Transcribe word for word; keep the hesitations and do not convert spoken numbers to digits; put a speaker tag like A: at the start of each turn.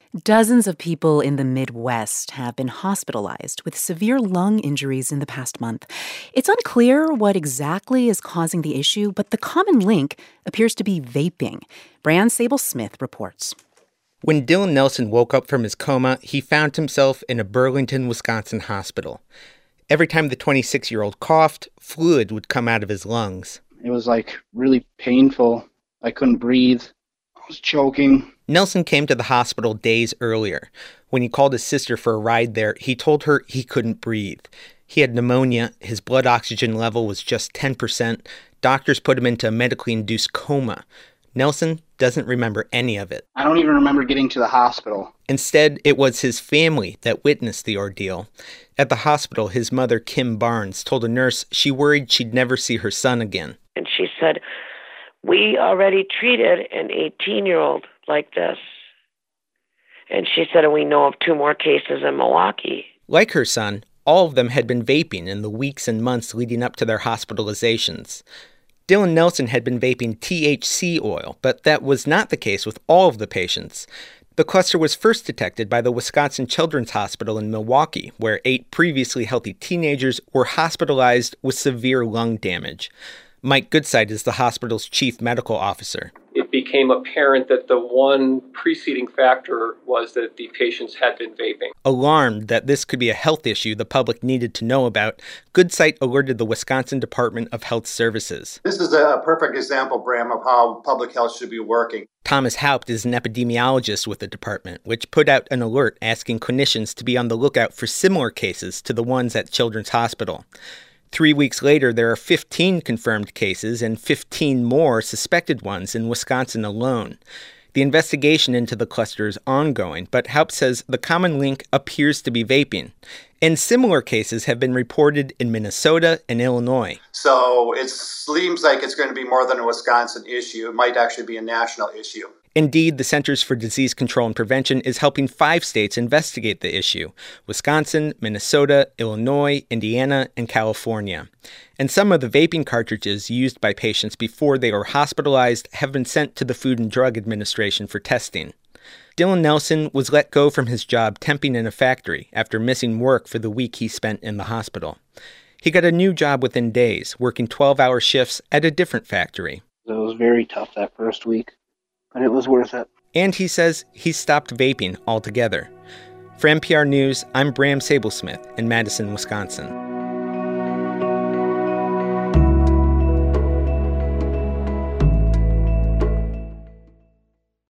A: Dozens of people in the Midwest have been hospitalized with severe lung injuries in the past month. It's unclear what exactly is causing the issue, but the common link appears to be vaping. Brianne Sable-Smith reports.
B: When Dylan Nelson woke up from his coma, he found himself in a Burlington, Wisconsin hospital. Every time the twenty-six-year-old coughed, fluid would come out of his lungs.
C: It was like really painful. I couldn't breathe. I was choking.
B: Nelson came to the hospital days earlier. When he called his sister for a ride there, he told her he couldn't breathe. He had pneumonia. His blood oxygen level was just ten percent. Doctors put him into a medically induced coma. Nelson doesn't remember any of it.
C: I don't even remember getting to the hospital.
B: Instead, it was his family that witnessed the ordeal. At the hospital, his mother, Kim Barnes, told a nurse she worried she'd never see her son again.
D: And she said, "We already treated an eighteen-year-old like this." And she said, "We know of two more cases in Milwaukee."
B: Like her son, all of them had been vaping in the weeks and months leading up to their hospitalizations. Dylan Nelson had been vaping T H C oil, but that was not the case with all of the patients. The cluster was first detected by the Wisconsin Children's Hospital in Milwaukee, where eight previously healthy teenagers were hospitalized with severe lung damage. Mike Goodside is the hospital's chief medical officer.
E: It became apparent that the one preceding factor was that the patients had been vaping.
B: Alarmed that this could be a health issue the public needed to know about, Goodside alerted the Wisconsin Department of Health Services.
F: This is a perfect example, Bram, of how public health should be working.
B: Thomas Haupt is an epidemiologist with the department, which put out an alert asking clinicians to be on the lookout for similar cases to the ones at Children's Hospital. Three weeks later, there are fifteen confirmed cases and fifteen more suspected ones in Wisconsin alone. The investigation into the cluster is ongoing, but Haupt says the common link appears to be vaping. And similar cases have been reported in Minnesota and Illinois.
F: So it seems like it's going to be more than a Wisconsin issue. It might actually be a national issue.
B: Indeed, the Centers for Disease Control and Prevention is helping five states investigate the issue: Wisconsin, Minnesota, Illinois, Indiana, and California. And some of the vaping cartridges used by patients before they were hospitalized have been sent to the Food and Drug Administration for testing. Dylan Nelson was let go from his job temping in a factory after missing work for the week he spent in the hospital. He got a new job within days, working twelve-hour shifts at a different factory.
C: It was very tough that first week, but it was worth it.
B: And he says he stopped vaping altogether. For N P R News, I'm Bram Sable-Smith in Madison, Wisconsin.